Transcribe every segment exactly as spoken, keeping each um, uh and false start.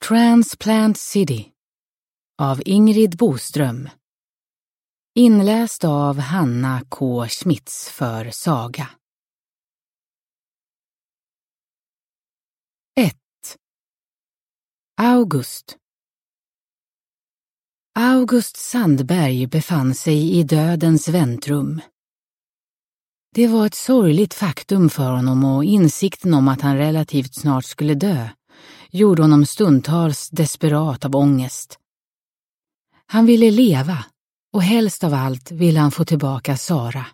Transplant City av Ingrid Boström. Inläst av Hanna K. Schmitz för Saga. ett. August. August Sandberg befann sig i dödens väntrum. Det var ett sorgligt faktum för honom, och insikten om att han relativt snart skulle dö gjorde honom stundtals desperat av ångest. Han ville leva, och helst av allt ville han få tillbaka Sara.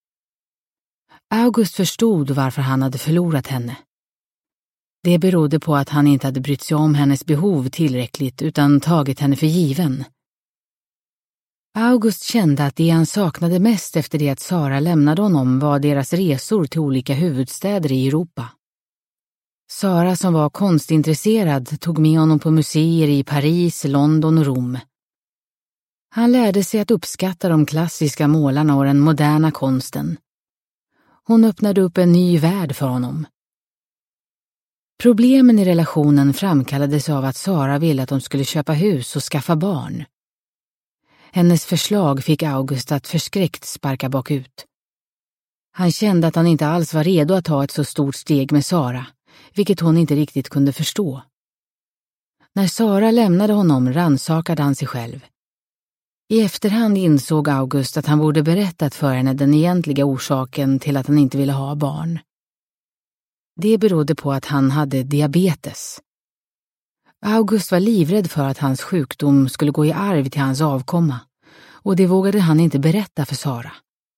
August förstod varför han hade förlorat henne. Det berodde på att han inte hade brytt sig om hennes behov tillräckligt utan tagit henne för given. August kände att det han saknade mest efter det att Sara lämnade honom var deras resor till olika huvudstäder i Europa. Sara, som var konstintresserad, tog med honom på museer i Paris, London och Rom. Han lärde sig att uppskatta de klassiska målarna och den moderna konsten. Hon öppnade upp en ny värld för honom. Problemen i relationen framkallades av att Sara ville att de skulle köpa hus och skaffa barn. Hennes förslag fick August att förskräckt sparka bakut. Han kände att han inte alls var redo att ta ett så stort steg med Sara, vilket hon inte riktigt kunde förstå. När Sara lämnade honom rannsakade han sig själv. I efterhand insåg August att han borde berättat för henne den egentliga orsaken till att han inte ville ha barn. Det berodde på att han hade diabetes. August var livrädd för att hans sjukdom skulle gå i arv till hans avkomma, och det vågade han inte berätta för Sara.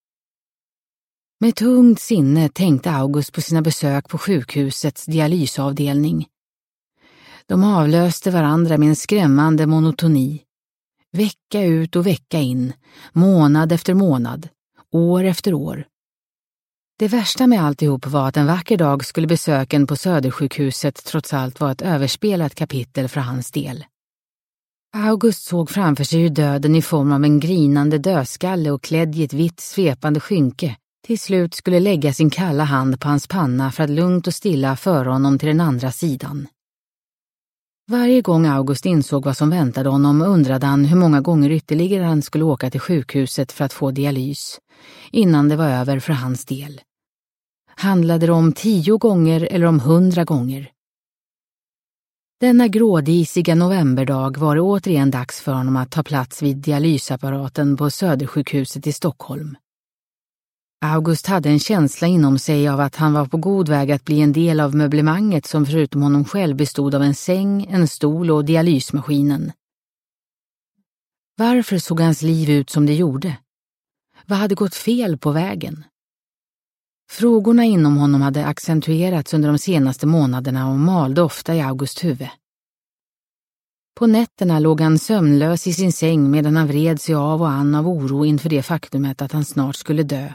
Med tungt sinne tänkte August på sina besök på sjukhusets dialysavdelning. De avlöste varandra med en skrämmande monotoni. Vecka ut och vecka in, månad efter månad, år efter år. Det värsta med alltihop var att en vacker dag skulle besöken på Södersjukhuset trots allt vara ett överspelat kapitel för hans del. August såg framför sig hur döden i form av en grinande dödskalle och klädd i ett vitt svepande skynke till slut skulle lägga sin kalla hand på hans panna för att lugnt och stilla föra honom till den andra sidan. Varje gång August insåg vad som väntade honom undrade han hur många gånger ytterligare han skulle åka till sjukhuset för att få dialys, innan det var över för hans del. Handlade det om tio gånger eller om hundra gånger? Denna grådisiga novemberdag var det återigen dags för honom att ta plats vid dialysapparaten på Södersjukhuset i Stockholm. August hade en känsla inom sig av att han var på god väg att bli en del av möblemanget som förutom honom själv bestod av en säng, en stol och dialysmaskinen. Varför såg hans liv ut som det gjorde? Vad hade gått fel på vägen? Frågorna inom honom hade accentuerats under de senaste månaderna och malde ofta i Augusts huvud. På nätterna låg han sömnlös i sin säng medan han vred sig av och an av oro inför det faktumet att han snart skulle dö.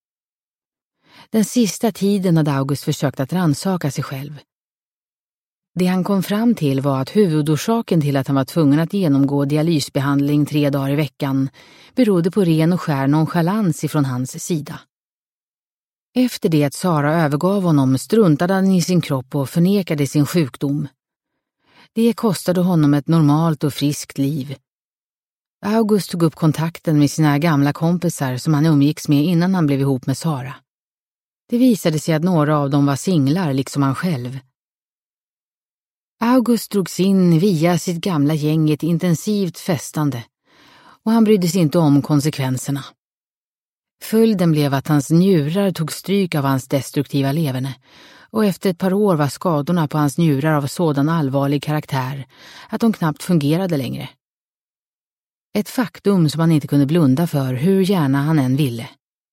Den sista tiden hade August försökt att rannsaka sig själv. Det han kom fram till var att huvudorsaken till att han var tvungen att genomgå dialysbehandling tre dagar i veckan berodde på ren och skär nonchalans ifrån hans sida. Efter det att Sara övergav honom struntade han i sin kropp och förnekade sin sjukdom. Det kostade honom ett normalt och friskt liv. August tog upp kontakten med sina gamla kompisar som han umgicks med innan han blev ihop med Sara. Det visade sig att några av dem var singlar liksom han själv. August drogs in via sitt gamla gäng i ett intensivt festande, och han brydde sig inte om konsekvenserna. Följden blev att hans njurar tog stryk av hans destruktiva leverne, och efter ett par år var skadorna på hans njurar av sådan allvarlig karaktär att de knappt fungerade längre. Ett faktum som han inte kunde blunda för hur gärna han än ville.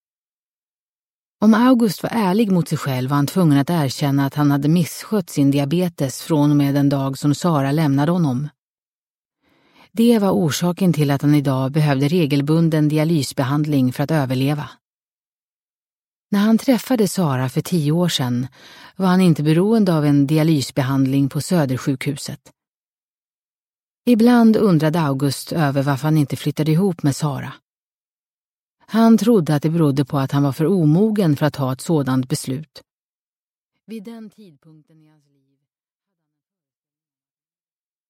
Om August var ärlig mot sig själv var han tvungen att erkänna att han hade misskött sin diabetes från och med den dag som Sara lämnade honom. Det var orsaken till att han idag behövde regelbunden dialysbehandling för att överleva. När han träffade Sara för tio år sedan var han inte beroende av en dialysbehandling på Södersjukhuset. Ibland undrade August över varför han inte flyttade ihop med Sara. Han trodde att det berodde på att han var för omogen för att ta ett sådant beslut. Vid den tidpunkten i hans liv